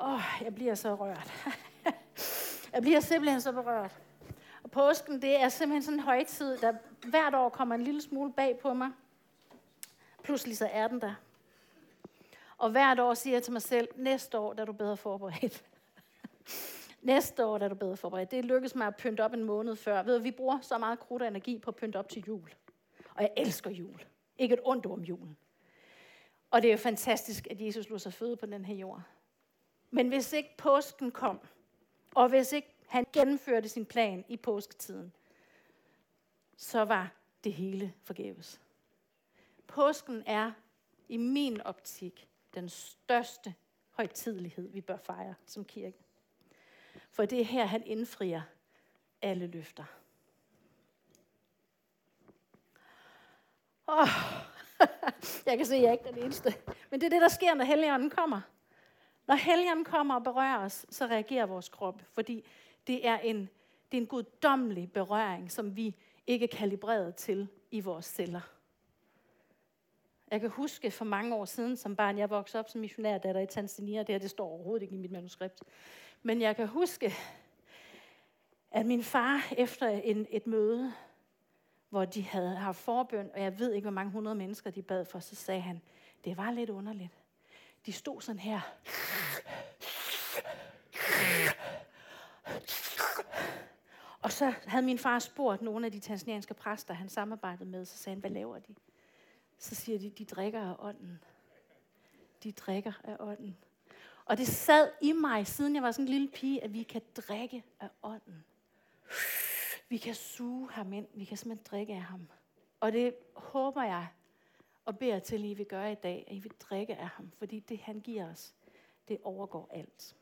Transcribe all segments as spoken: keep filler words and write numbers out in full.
Åh, oh, jeg bliver så rørt. jeg bliver simpelthen så berørt. Og påsken, det er simpelthen sådan en højtid, der hvert år kommer en lille smule bag på mig. Pludselig så er den der. Og hvert år siger jeg til mig selv, næste år, der er du bedre forberedt. næste år, der er du bedre forberedt. Det lykkes mig at pynte op en måned før. Ved du, vi bruger så meget krudt og energi på at pynte op til jul. Og jeg elsker jul. Ikke et ondt om julen. Og det er jo fantastisk, at Jesus lod sig føde på den her jord. Men hvis ikke påsken kom, og hvis ikke han gennemførte sin plan i påsketiden, så var det hele forgæves. Påsken er i min optik den største højtidelighed, vi bør fejre som kirke. For det er her, han indfrier alle løfter. Oh, jeg kan se, at jeg ikke er den eneste. Men det er det, der sker, når Helligånden kommer. Når Helligånden kommer og berører os, så reagerer vores krop. Fordi det er en, det er en guddommelig berøring, som vi ikke er kalibreret til i vores celler. Jeg kan huske for mange år siden, som barn, jeg voksede op som missionærdatter i Tanzania. Det her, det står overhovedet ikke i mit manuskript. Men jeg kan huske, at min far efter en, et møde, hvor de havde haft forbøn, og jeg ved ikke, hvor mange hundrede mennesker de bad for, så sagde han, det var lidt underligt. De stod sådan her. Og så havde min far spurgt nogle af de tanzanianske præster, han samarbejdede med, så sagde han, hvad laver de? Så siger de, de drikker af ånden. De drikker af ånden. Og det sad i mig, siden jeg var sådan en lille pige, at vi kan drikke af ånden. Vi kan suge ham ind. Vi kan simpelthen drikke af ham. Og det håber jeg og beder til, at I vil gøre i dag, at I vil drikke af ham. Fordi det, han giver os, det overgår alt.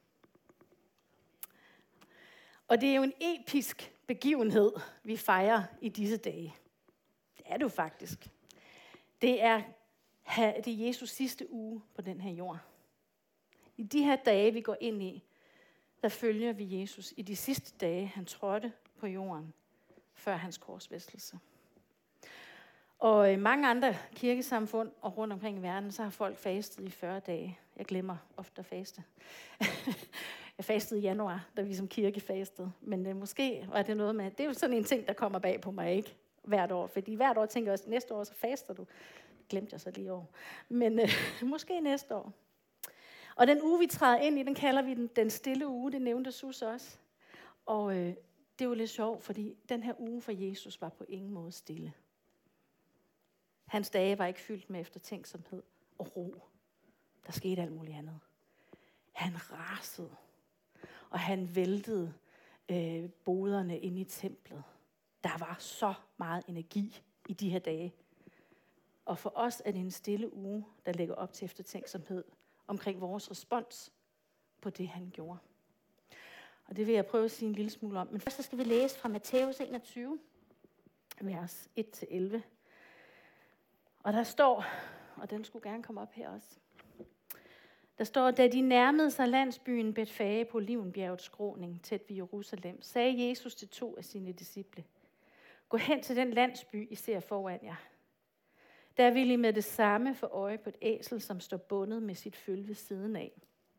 Og det er jo en episk begivenhed, vi fejrer i disse dage. Det er det jo faktisk. Det er, det er Jesus sidste uge på den her jord. I de her dage, vi går ind i, der følger vi Jesus i de sidste dage, han trådte på jorden, før hans korsfæstelse. Og i mange andre kirkesamfund og rundt omkring i verden, så har folk fastet i fyrre dage. Jeg glemmer ofte at faste. Jeg fastede i januar, da vi som kirke fastede. Men øh, måske var det noget med, det er jo sådan en ting, der kommer bag på mig, ikke? Hvert år. Fordi hvert år tænker jeg også, næste år så faster du. Det glemte jeg så lige i år. Men øh, måske næste år. Og den uge, vi træder ind i, den kalder vi den, den stille uge. Det nævnte Sus også. Og øh, det er jo lidt sjovt, fordi den her uge for Jesus var på ingen måde stille. Hans dage var ikke fyldt med eftertænksomhed og ro. Der skete alt muligt andet. Han rasede, og han væltede øh, boderne inde i templet. Der var så meget energi i de her dage. Og for os er det en stille uge, der lægger op til eftertænksomhed omkring vores respons på det, han gjorde. Og det vil jeg prøve at sige en lille smule om. Men først skal vi læse fra Matthæus enogtyve, vers et til elleve. Og der står, og den skulle gerne komme op her også. Der står, da de nærmede sig landsbyen Betfage på Olivenbjergets skråning tæt ved Jerusalem, sagde Jesus til to af sine disciple, gå hen til den landsby, I ser foran jer. Der vil I med det samme få øje på et æsel, som står bundet med sit følge ved siden af.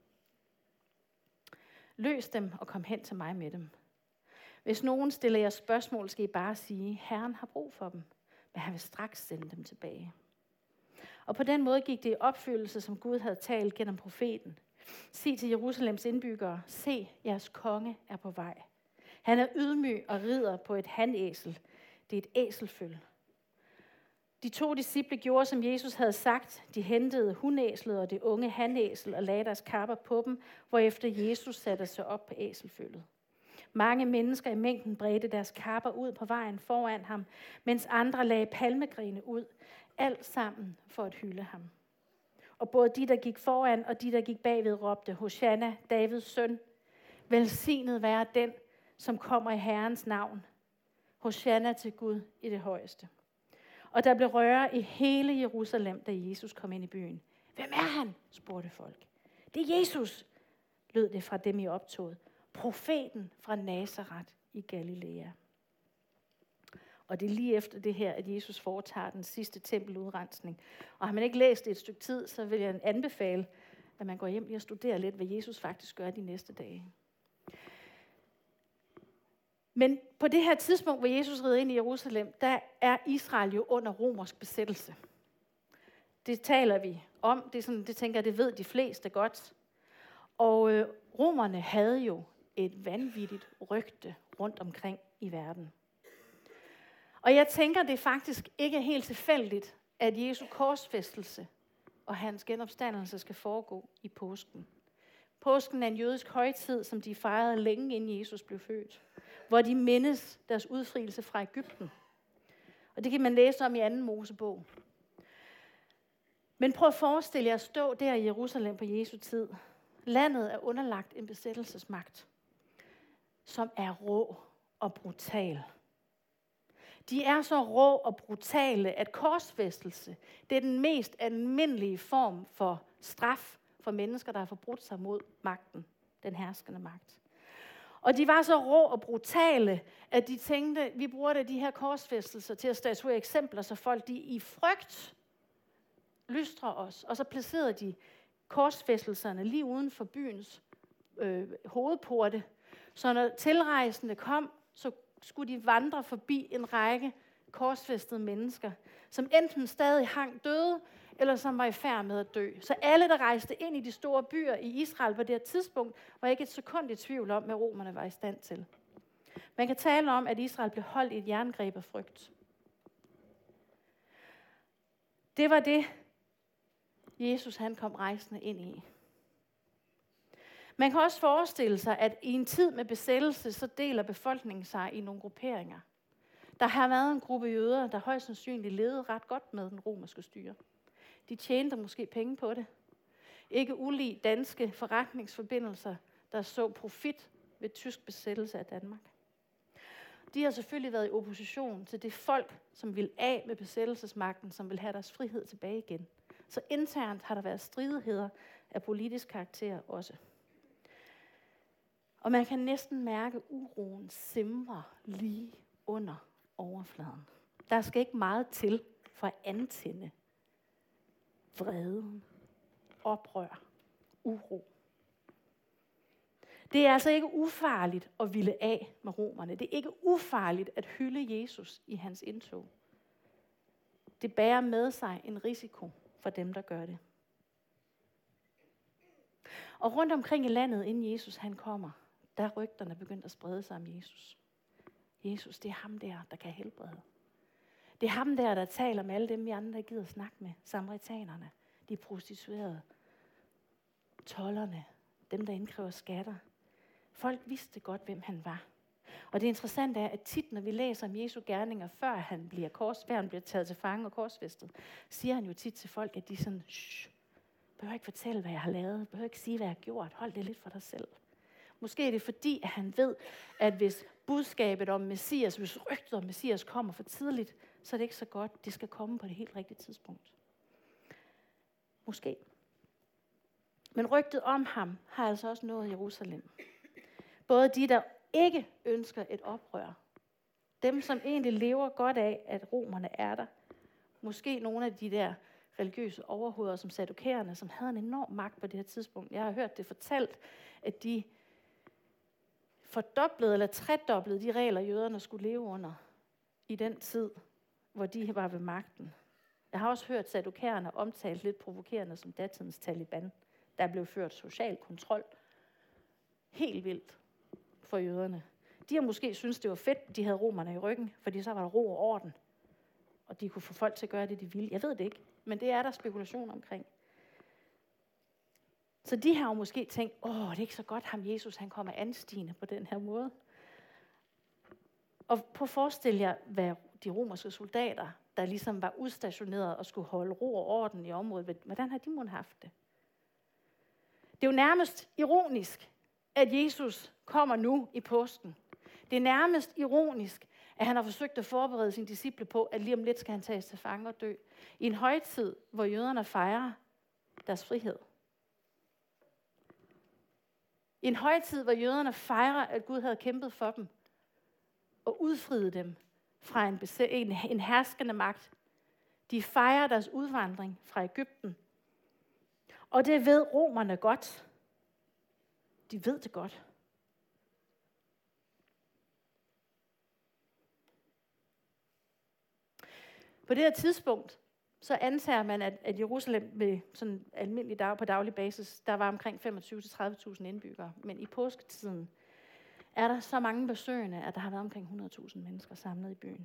Løs dem og kom hen til mig med dem. Hvis nogen stiller jer spørgsmål, skal I bare sige, Herren har brug for dem, men han vil straks sende dem tilbage. Og på den måde gik det i opfyldelse, som Gud havde talt gennem profeten. Sig til Jerusalems indbyggere, se, jeres konge er på vej. Han er ydmyg og rider på et hanæsel. Det er et æselføl. De to disciple gjorde, som Jesus havde sagt. De hentede hunæslet og det unge hanæsel og lagde deres kapper på dem, hvorefter Jesus satte sig op på æselfølget. Mange mennesker i mængden bredte deres kapper ud på vejen foran ham, mens andre lagde palmegrene ud, alt sammen for at hylde ham. Og både de, der gik foran, og de, der gik bagved, råbte, Hosanna, Davids søn, velsignet være den, som kommer i Herrens navn. Hosanna til Gud i det højeste. Og der blev røre i hele Jerusalem, da Jesus kom ind i byen. Hvem er han? Spurgte folk. Det er Jesus, lød det fra dem i optoget. Profeten fra Nazaret i Galilea. Og det er lige efter det her, at Jesus foretager den sidste tempeludrensning. Og har man ikke læst det et stykke tid, så vil jeg anbefale, at man går hjem lige og studerer lidt, hvad Jesus faktisk gør de næste dage. Men på det her tidspunkt, hvor Jesus rider ind i Jerusalem, der er Israel jo under romersk besættelse. Det taler vi om. Det, er sådan, det tænker jeg, det ved de fleste godt. Og øh, romerne havde jo et vanvittigt rygte rundt omkring i verden. Og jeg tænker, det er faktisk ikke helt tilfældigt, at Jesu korsfæstelse og hans genopstandelse skal foregå i påsken. Påsken er en jødisk højtid, som de fejrede længe inden Jesus blev født, hvor de mindes deres udfrielse fra Egypten. Og det kan man læse om i anden Mosebog. Men prøv at forestille jer at stå der i Jerusalem på Jesu tid. Landet er underlagt en besættelsesmagt, som er rå og brutal. De er så rå og brutale, at korsfæstelse, det er den mest almindelige form for straf for mennesker, der har forbrudt sig mod magten, den herskende magt. Og de var så rå og brutale, at de tænkte, vi bruger det de her korsfæstelser til at statuere eksempler, så folk de i frygt lystrer os. Og så placerede de korsfæstelserne lige uden for byens øh, hovedporte. Så når tilrejsende kom, så skulle de vandre forbi en række korsfæstede mennesker, som enten stadig hang døde, eller som var i færd med at dø. Så alle, der rejste ind i de store byer i Israel på det her tidspunkt, var ikke et sekund i tvivl om, hvad romerne var i stand til. Man kan tale om, at Israel blev holdt i et jerngreb af frygt. Det var det, Jesus han kom rejsende ind i. Man kan også forestille sig, at i en tid med besættelse, så deler befolkningen sig i nogle grupperinger. Der har været en gruppe jøder, der højst sandsynligt levede ret godt med den romerske styre. De tjente måske penge på det. Ikke ulig danske forretningsforbindelser, der så profit ved tysk besættelse af Danmark. De har selvfølgelig været i opposition til det folk, som vil af med besættelsesmagten, som vil have deres frihed tilbage igen. Så internt har der været stridigheder af politisk karakter også. Og man kan næsten mærke uroen simre lige under overfladen. Der skal ikke meget til for at antænde vreden, oprør, uro. Det er altså ikke ufarligt at ville af med romerne. Det er ikke ufarligt at hylde Jesus i hans indtog. Det bærer med sig en risiko for dem, der gør det. Og rundt omkring i landet, inden Jesus han kommer, der er rygterne begyndt at sprede sig om Jesus. Jesus, det er ham der, der kan helbrede. Det er ham der, der taler med alle dem, vi andre gider snakke med. Samaritanerne, de prostituerede, tolderne, dem, der indkræver skatter. Folk vidste godt, hvem han var. Og det interessante er, at tit, når vi læser om Jesu gerninger, før han bliver, kors, før han bliver taget til fange og korsfæstet, siger han jo tit til folk, at de sådan, shh, behøver ikke fortælle, hvad jeg har lavet, behøver ikke sige, hvad jeg har gjort, hold det lidt for dig selv. Måske er det fordi, at han ved, at hvis budskabet om Messias, hvis rygtet om Messias kommer for tidligt, så er det ikke så godt. Det skal komme på det helt rigtige tidspunkt. Måske. Men rygtet om ham har altså også nået Jerusalem. Både de, der ikke ønsker et oprør, dem, som egentlig lever godt af, at romerne er der, måske nogle af de der religiøse overhoveder, som saddukererne, som havde en enorm magt på det her tidspunkt. Jeg har hørt det fortalt, at de fordoblede eller tredoblede de regler, jøderne skulle leve under i den tid, hvor de var ved magten. Jeg har også hørt saddukærerne omtalt lidt provokerende som datidens Taliban. Der blev ført social kontrol. Helt vildt for jøderne. De har måske syntes, det var fedt, de havde romerne i ryggen, fordi så var der ro og orden. Og de kunne få folk til at gøre det, de ville. Jeg ved det ikke, men det er der spekulation omkring. Så de har jo måske tænkt, åh, det er ikke så godt, ham Jesus, han kommer anstigende på den her måde. Og prøv at forestille jer, hvad de romerske soldater, der ligesom var udstationeret og skulle holde ro og orden i området, hvordan har de måtte haft det? Det er jo nærmest ironisk, at Jesus kommer nu i påsken. Det er nærmest ironisk, at han har forsøgt at forberede sine disciple på, at lige om lidt skal han tages til fange og dø. I en højtid, hvor jøderne fejrer deres frihed. I en højtid, hvor jøderne fejrer, at Gud havde kæmpet for dem og udfriet dem fra en, en, en herskende magt. De fejrer deres udvandring fra Egypten. Og det ved romerne godt. De ved det godt. På det her tidspunkt, så antager man, at, at Jerusalem ved sådan almindelig dag, på daglig basis, der var omkring femogtyve til tredive tusind indbyggere. Men i påsketiden er der så mange besøgende, at der har været omkring hundrede tusind mennesker samlet i byen.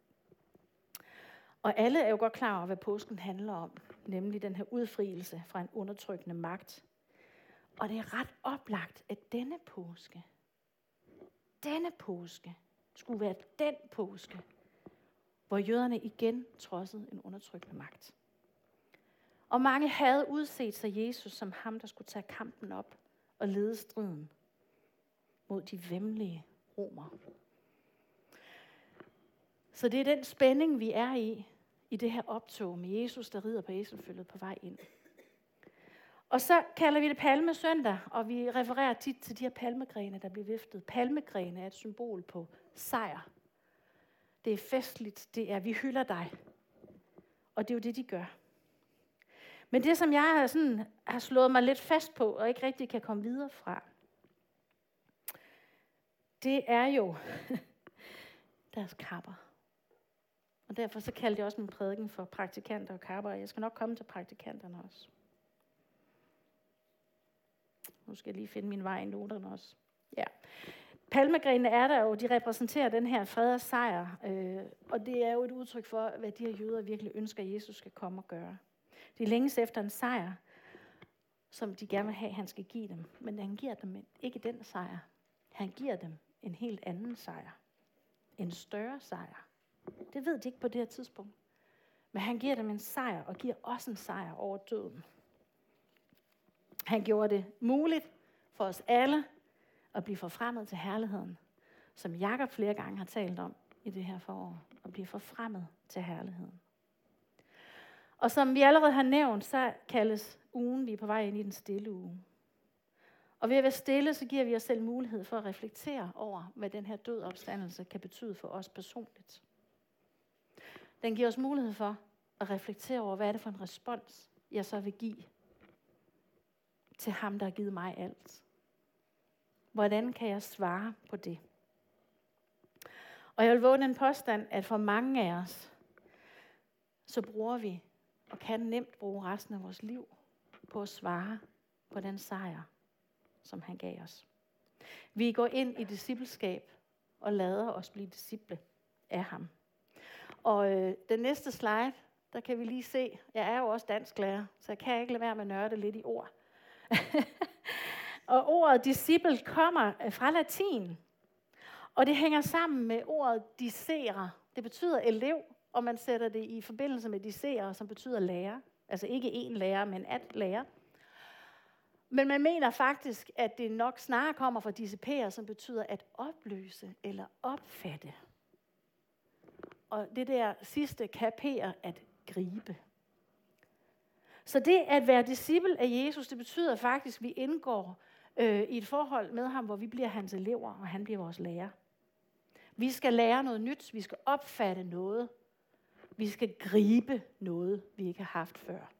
Og alle er jo godt klar over, hvad påsken handler om, nemlig den her udfrielse fra en undertrykkende magt. Og det er ret oplagt, at denne påske, denne påske, skulle være den påske, hvor jøderne igen trodsede en undertrykkende magt. Og mange havde udset sig Jesus som ham, der skulle tage kampen op og lede striden mod de væmmelige romer. Så det er den spænding, vi er i, i det her optog med Jesus, der rider på æselfølget på vej ind. Og så kalder vi det palmesøndag, og vi refererer tit til de her palmegrene, der bliver viftet. Palmegrene er et symbol på sejr. Det er festligt, det er, vi hylder dig. Og det er jo det, de gør. Men det, som jeg har, sådan, har slået mig lidt fast på, og ikke rigtig kan komme videre fra, det er jo deres kapper. Og derfor så kaldte jeg også min prædiken for praktikanter og kapper, og jeg skal nok komme til praktikanterne også. Nu skal jeg lige finde min vej i noterne også. Ja. Palmegrenene er der jo, de repræsenterer den her fred og sejr, øh, og det er jo et udtryk for, hvad de her jøder virkelig ønsker, at Jesus skal komme og gøre. De længes efter en sejr, som de gerne vil have, han skal give dem. Men han giver dem ikke den sejr. Han giver dem en helt anden sejr. En større sejr. Det ved de ikke på det her tidspunkt. Men han giver dem en sejr, og giver også en sejr over døden. Han gjorde det muligt for os alle at blive forfremmet til herligheden, som Jakob flere gange har talt om i det her forår, at blive forfremmet til herligheden. Og som vi allerede har nævnt, så kaldes ugen, vi er på vej ind i den stille uge. Og ved at være stille, så giver vi os selv mulighed for at reflektere over, hvad den her død opstandelse kan betyde for os personligt. Den giver os mulighed for at reflektere over, hvad er det for en respons, jeg så vil give til ham, der har givet mig alt. Hvordan kan jeg svare på det? Og jeg vil våge den påstand, at for mange af os, så bruger vi, og kan nemt bruge resten af vores liv, på at svare på den sejr, som han gav os. Vi går ind i discipleskab og lader os blive disciple af ham. Og øh, den næste slide, der kan vi lige se, jeg er jo også dansklærer, så jeg kan ikke lade være med at nørde lidt i ord. Og ordet disciple kommer fra latin, og det hænger sammen med ordet discere. Det betyder elev, og man sætter det i forbindelse med discere, som betyder lærer. Altså ikke én lærer, men at lære. Men man mener faktisk, at det nok snarere kommer fra discipere, som betyder at opløse eller opfatte. Og det der sidste kapere, at gribe. Så det at være disciple af Jesus, det betyder faktisk, at vi indgår øh, i et forhold med ham, hvor vi bliver hans elever, og han bliver vores lærer. Vi skal lære noget nyt, vi skal opfatte noget, vi skal gribe noget, vi ikke har haft før.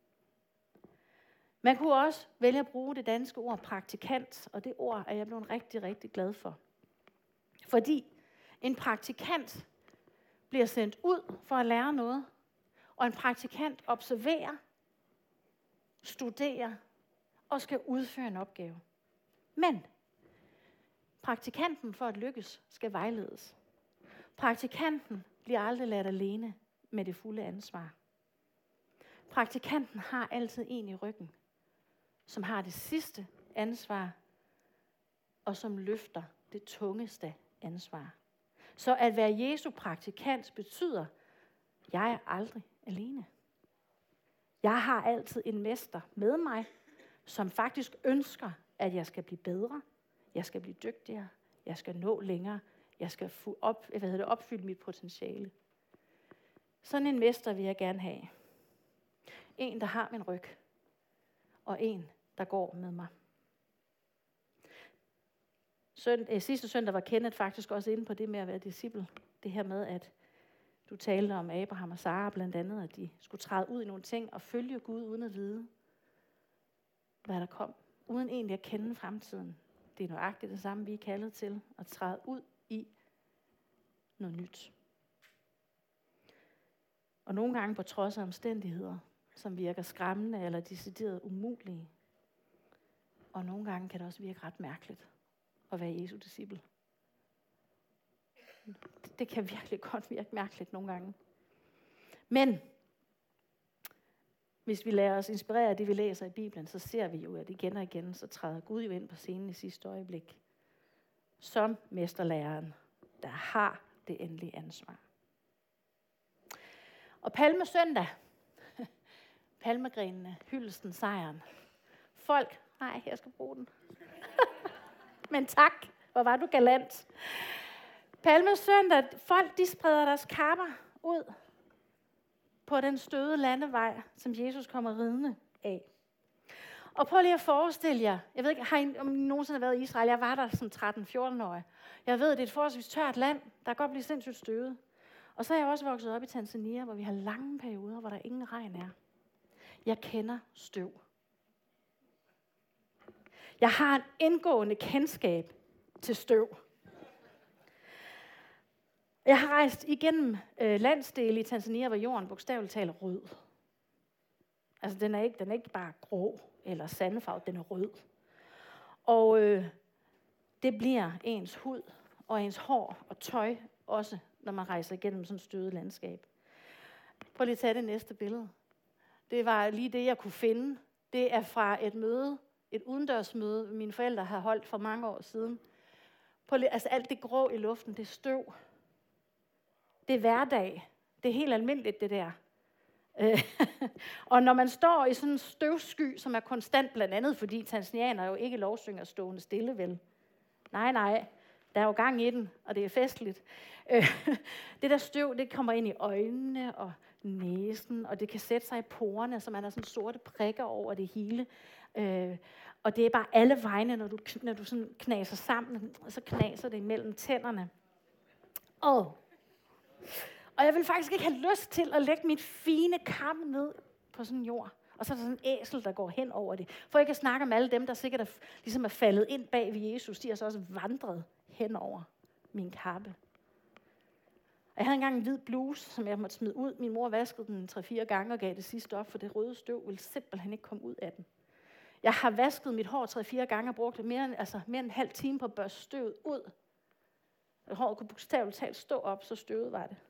Man kunne også vælge at bruge det danske ord praktikant, og det ord er jeg blevet rigtig, rigtig glad for. Fordi en praktikant bliver sendt ud for at lære noget, og en praktikant observerer, studerer og skal udføre en opgave. Men praktikanten for at lykkes skal vejledes. Praktikanten bliver aldrig ladt alene med det fulde ansvar. Praktikanten har altid en i ryggen, som har det sidste ansvar, og som løfter det tungeste ansvar. Så at være Jesu praktikant betyder, at jeg er aldrig alene. Jeg har altid en mester med mig, som faktisk ønsker, at jeg skal blive bedre, jeg skal blive dygtigere, jeg skal nå længere, jeg skal få op, hvad hedder det, opfylde mit potentiale. Sådan en mester vil jeg gerne have. En, der har min ryg, og en, der går med mig. Sønd, øh, sidste søndag var Kenneth faktisk også inde på det med at være disciple. Det her med, at du talte om Abraham og Sara blandt andet, at de skulle træde ud i nogle ting og følge Gud uden at vide, hvad der kom, uden egentlig at kende fremtiden. Det er nøjagtigt det samme, vi er kaldet til, at træde ud i noget nyt. Og nogle gange på trods af omstændigheder, som virker skræmmende eller decideret umulige. Og nogle gange kan det også virke ret mærkeligt at være Jesu disciple. Det kan virkelig godt virke mærkeligt nogle gange. Men hvis vi lader os inspirere af det, vi læser i Bibelen, så ser vi jo, at igen og igen, så træder Gud jo ind på scenen i sidste øjeblik. Som mesterlæreren, der har det endelige ansvar. Og palmesøndag, palmegrenene, hyldesten, sejren. Folk, nej, jeg skal bruge den. Men tak, hvor var du galant. Palmesøndag, folk de spreder deres kapper ud på den støde landevej, som Jesus kommer ridende af. Og prøv lige at forestille jer, jeg ved ikke, har I, om I nogensinde har været i Israel? Jeg var der som tretten-fjorten-årig. Jeg ved, det er et forholdsvis tørt land, der kan godt blive sindssygt støvet. Og så er jeg også vokset op i Tanzania, hvor vi har lange perioder, hvor der ingen regn er. Jeg kender støv. Jeg har en indgående kendskab til støv. Jeg har rejst igennem øh, landsdele i Tanzania, hvor jorden bogstaveligt taler rød. Altså, den er ikke, den er ikke bare grå eller sandfarvet, den er rød. Og øh, det bliver ens hud og ens hår og tøj også, når man rejser igennem sådan et støvet landskab. Prøv lige at tage det næste billede. Det var lige det, jeg kunne finde. Det er fra et møde, et udendørsmøde, mine forældre har holdt for mange år siden. Prøv lige, altså alt det grå i luften, det er støv. Det er hverdag. Det er helt almindeligt, det der. Og når man står i sådan en støvsky, som er konstant, blandt andet fordi tanzanianer jo ikke lovsynger stående stille, vel? Nej, nej. Der er jo gang i den, og det er festligt. Det der støv, det kommer ind i øjnene og næsen, og det kan sætte sig i porerne, så man har sådan sorte prikker over det hele. Og det er bare alle vegne, når du, når du sådan knaser sammen, og så knaser det imellem tænderne. Åh! Og jeg vil faktisk ikke have lyst til at lægge mit fine kam ned på sådan en jord. Og så er der sådan en æsel, der går hen over det. For jeg kan snakke om alle dem, der sikkert er, ligesom er faldet ind bag ved Jesus. De har så også vandret hen over min kappe. Og jeg havde engang en hvid bluse, som jeg måtte smide ud. Min mor vaskede den tre-fire gange og gav det sidste op, for det røde støv ville simpelthen ikke komme ud af den. Jeg har vasket mit hår tre-fire gange og brugt mere end, altså mere end en halv time på at børste støvet ud. Håret kunne bogstaveligt talt stå op, så støvet var det.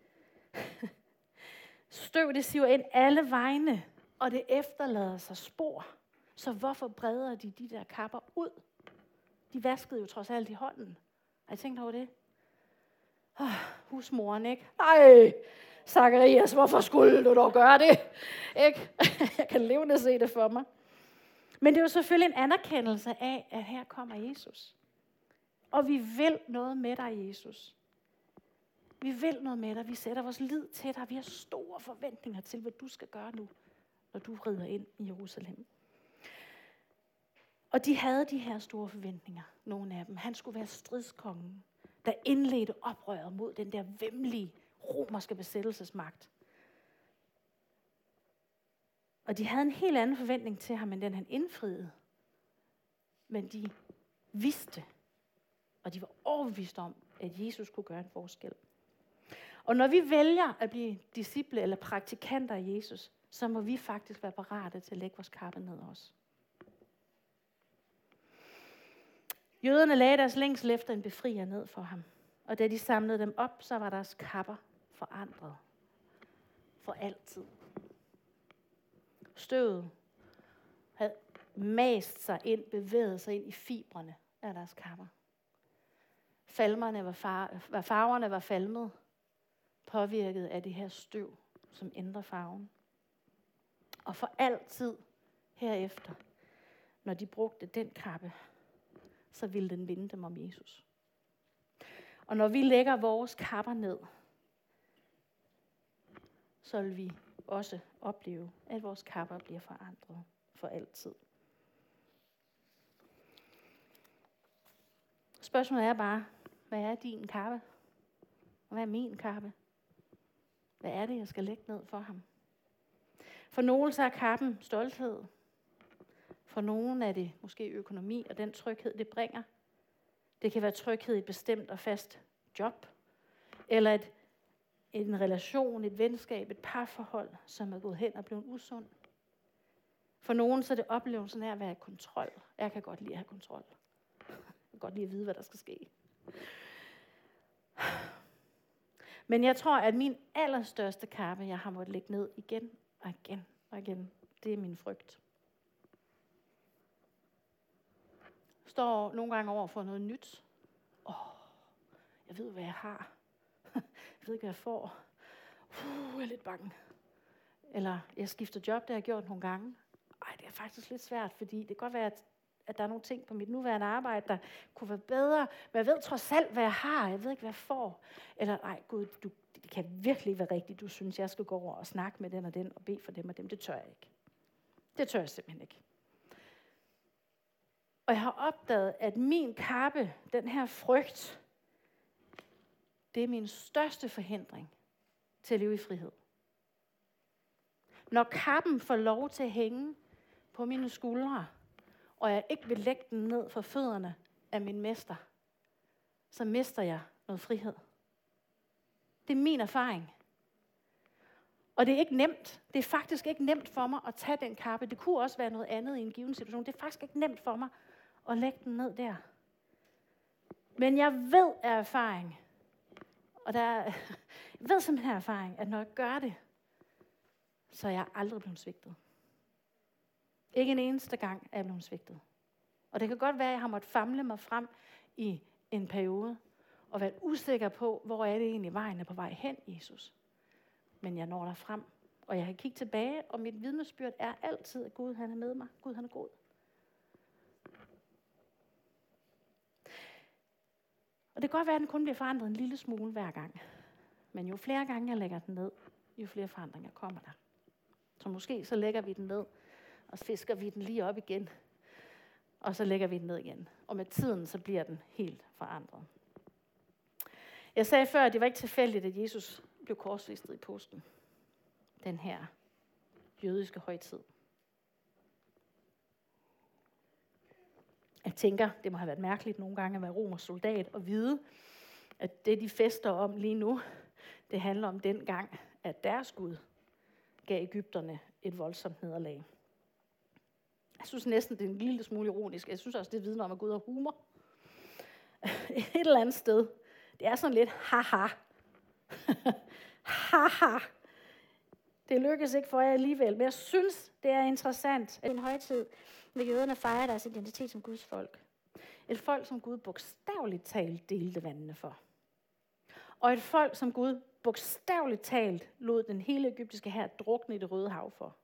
Støv, det siver ind alle vegne, og det efterlader sig spor. Så hvorfor breder de de der kapper ud? De vaskede jo trods alt i hånden. Har I tænkt over det? Oh, husmoren, ikke? Nej, Zacharias, hvorfor skulle du dog gøre det? Ikke? Jeg kan levende se det for mig. Men det er jo selvfølgelig en anerkendelse af, at her kommer Jesus. Og vi vil noget med dig, Jesus. Vi vil noget med dig. Vi sætter vores lid til dig. Vi har store forventninger til, hvad du skal gøre nu, når du rider ind i Jerusalem. Og de havde de her store forventninger, nogle af dem. Han skulle være stridskongen, der indledte oprøret mod den der væmmelige romerske besættelsesmagt. Og de havde en helt anden forventning til ham, end den han indfriede. Men de vidste, og de var overbevist om, at Jesus kunne gøre en forskel. Og når vi vælger at blive disciple eller praktikanter af Jesus, så må vi faktisk være parate til at lægge vores kappe ned også. Jøderne lagde deres længsel efter en befrier ned for ham. Og da de samlede dem op, så var deres kapper forandret. For altid. Støvet havde mast sig ind, bevæget sig ind i fibrene af deres kapper. Falmerne var, far, farverne var falmet, påvirket af det her støv, som ændrer farven. Og for altid herefter, når de brugte den kappe, så ville den vinde dem om Jesus. Og når vi lægger vores kapper ned, så vil vi også opleve, at vores kapper bliver forandret for altid. Spørgsmålet er bare, hvad er din kappe? Og hvad er min kappe? Hvad er det, jeg skal lægge ned for ham? For nogle så er kappen stolthed. For nogen er det måske økonomi og den tryghed, det bringer. Det kan være tryghed i et bestemt og fast job. Eller et, en relation, et venskab, et parforhold, som er gået hen og blevet usund. For nogen så er det oplevelsen af at være i kontrol. Jeg kan godt lide at have kontrol. Jeg kan godt lide at vide, hvad der skal ske. Men jeg tror, at min allerstørste kappe, jeg har måttet lægge ned igen og igen og igen, det er min frygt. Jeg står nogle gange over for noget nyt. Åh, oh, jeg ved, hvad jeg har. Jeg ved ikke, hvad jeg får. Uh, jeg er lidt bange. Eller jeg skifter job, det har jeg gjort nogle gange. Ej, det er faktisk lidt svært, fordi det kan godt være, at, at der er nogle ting på mit nuværende arbejde, der kunne være bedre. Men jeg ved trods alt, hvad jeg har. Jeg ved ikke, hvad jeg får. Eller, nej, Gud, du, det kan virkelig ikke være rigtigt. Du synes, jeg skal gå over og snakke med den og den, og bede for dem og dem. Det tør jeg ikke. Det tør jeg simpelthen ikke. Og jeg har opdaget, at min kappe, den her frygt, det er min største forhindring til at leve i frihed. Når kappen får lov til at hænge på mine skuldre, og jeg ikke vil lægge den ned for fødderne af min mester, så mister jeg noget frihed. Det er min erfaring. Og det er ikke nemt. Det er faktisk ikke nemt for mig at tage den kappe. Det kunne også være noget andet i en given situation. Det er faktisk ikke nemt for mig at lægge den ned der. Men jeg ved af erfaring, og der er, jeg ved simpelthen af erfaring, at når jeg gør det, så er jeg aldrig blevet svigtet. Ikke en eneste gang er jeg blevet svigtet. Og det kan godt være, at jeg har måttet famle mig frem i en periode, og været usikker på, hvor er det egentlig vejen er på vej hen, Jesus. Men jeg når der frem, og jeg har kigget tilbage, og mit vidnesbyrd er altid, at Gud han er med mig. Gud han er god. Og det kan godt være, at den kun bliver forandret en lille smule hver gang. Men jo flere gange jeg lægger den ned, jo flere forandringer kommer der. Så måske så lægger vi den ned, og så fisker vi den lige op igen. Og så lægger vi den ned igen. Og med tiden, så bliver den helt forandret. Jeg sagde før, at det var ikke tilfældigt, at Jesus blev korsfæstet i påsken. Den her jødiske højtid. Jeg tænker, det må have været mærkeligt nogle gange at være romersk soldat og vide, at det, de fester om lige nu, det handler om den gang, at deres Gud gav egypterne et voldsomt nederlag. Jeg synes næsten, det er en lille smule ironisk. Jeg synes også, det vidner om, at Gud har humor. Et eller andet sted. Det er sådan lidt haha. Haha. Det lykkes ikke for jer alligevel, men jeg synes, det er interessant. En højtid vil jøderne fejre deres identitet som Guds folk. Et folk, som Gud bogstaveligt talt delte vandene for. Og et folk, som Gud bogstaveligt talt lod den hele egyptiske hær drukne i det røde hav for.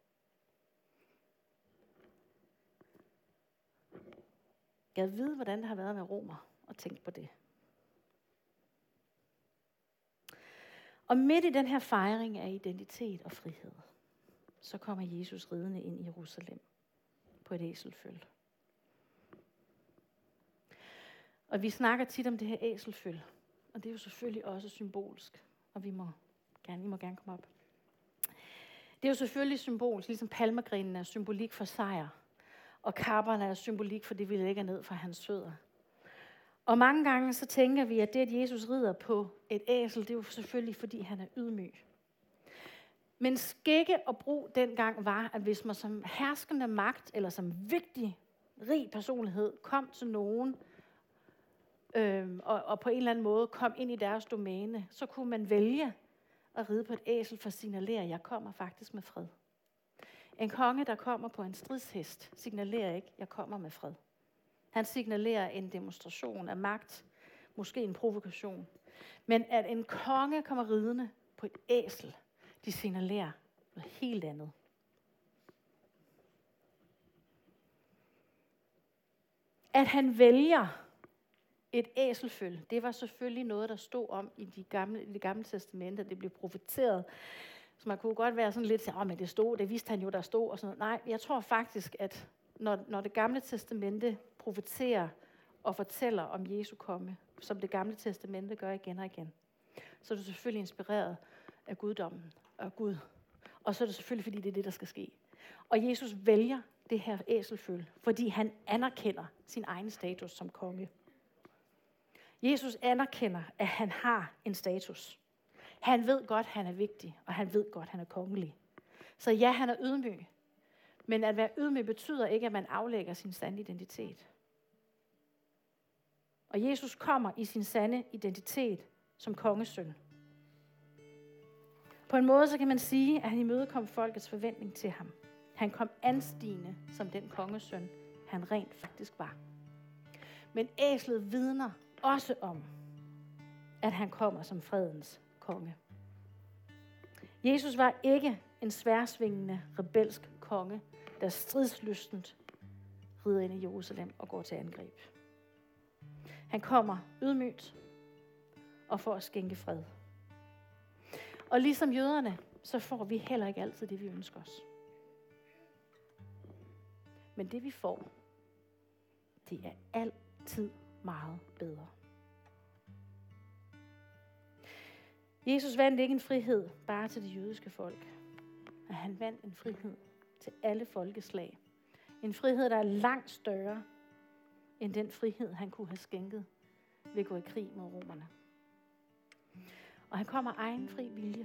Jeg ved, hvordan det har været med romer og tænke på det. Og midt i den her fejring af identitet og frihed, så kommer Jesus ridende ind i Jerusalem på et æselføl. Og vi snakker tit om det her æselføl, og det er jo selvfølgelig også symbolsk, og vi må gerne, I må gerne komme op. Det er jo selvfølgelig symbolsk, ligesom palmegrenen er symbolik for sejr, og kapperne er symbolik for det, vi lægger ned fra hans fødder. Og mange gange så tænker vi, at det, at Jesus rider på et æsel, det er jo selvfølgelig, fordi han er ydmyg. Men skikke og brug dengang var, at hvis man som herskende magt, eller som vigtig, rig personlighed, kom til nogen, øh, og, og på en eller anden måde kom ind i deres domæne, så kunne man vælge at ride på et æsel for at signalere, at jeg kommer faktisk med fred. En konge, der kommer på en stridshest, signalerer ikke, at jeg kommer med fred. Han signalerer en demonstration af magt, måske en provokation. Men at en konge kommer ridende på et æsel, de signalerer noget helt andet. At han vælger et æselføl, det var selvfølgelig noget, der stod om i, de gamle, i det gamle testamente, det blev profeteret. Så man kunne godt være sådan lidt, åh, men det stod, det vidste han jo, der stod, og sådan noget. Nej, jeg tror faktisk, at når, når det gamle testamente profeterer og fortæller om Jesu komme, som det gamle testamente gør igen og igen, så er det selvfølgelig inspireret af guddommen og Gud. Og så er det selvfølgelig, fordi det er det, der skal ske. Og Jesus vælger det her æselføl, fordi han anerkender sin egen status som konge. Jesus anerkender, at han har en status. Han ved godt, han er vigtig, og han ved godt, han er kongelig. Så ja, han er ydmyg. Men at være ydmyg betyder ikke, at man aflægger sin sande identitet. Og Jesus kommer i sin sande identitet som kongesøn. På en måde så kan man sige, at han imødekom folkets forventning til ham. Han kom anstigende som den kongesøn, han rent faktisk var. Men æslet vidner også om, at han kommer som fredens konge. Jesus var ikke en sværsvingende, rebelsk konge, der stridslystent rider ind i Jerusalem og går til angreb. Han kommer ydmygt og for at skænke fred. Og ligesom jøderne, så får vi heller ikke altid det, vi ønsker os. Men det, vi får, det er altid meget bedre. Jesus vandt ikke en frihed bare til det jødiske folk. Men han vandt en frihed til alle folkeslag. En frihed, der er langt større end den frihed, han kunne have skænket ved at gå i krig mod romerne. Og han kommer af egen fri vilje.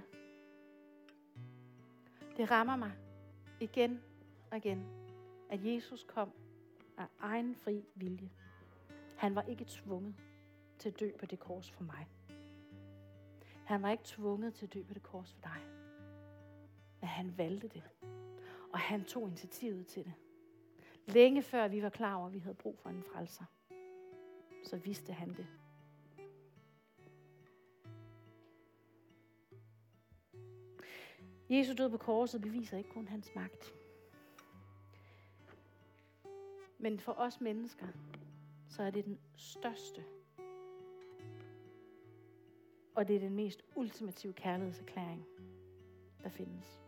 Det rammer mig igen og igen, at Jesus kom af egen fri vilje. Han var ikke tvunget til at dø på det kors for mig. Han var ikke tvunget til at dø på det kors for dig. Men han valgte det. Og han tog initiativet til det. Længe før vi var klar over, at vi havde brug for en frelser, så vidste han det. Jesu død på korset beviser ikke kun hans magt. Men for os mennesker, så er det den største og det er den mest ultimative kærlighedserklæring, der findes.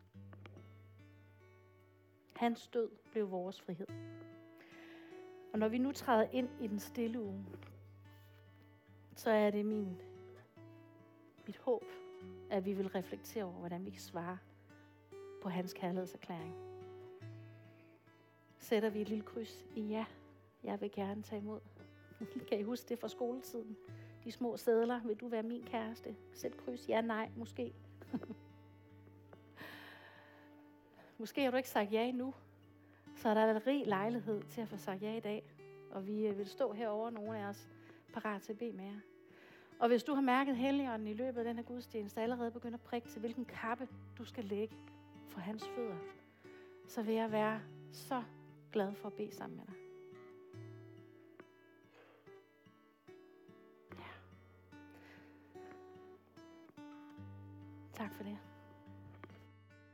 Hans død blev vores frihed. Og når vi nu træder ind i den stille uge, så er det min, mit håb, at vi vil reflektere over, hvordan vi kan svare på hans kærlighedserklæring. Sætter vi et lille kryds i ja, jeg vil gerne tage imod. Kan I huske det fra skoletiden? De små sedler, vil du være min kæreste? Sæt kryds, ja, nej, måske. Måske har du ikke sagt ja endnu, så er der en rig lejlighed til at få sagt ja i dag. Og vi vil stå herovre, nogle af os, parat til at bede med jer. Og hvis du har mærket Helligånden i løbet af den her gudstjeneste, allerede begynder at prikke til, hvilken kappe du skal lægge for hans fødder, så vil jeg være så glad for at bede sammen med dig. Ja. Tak for det.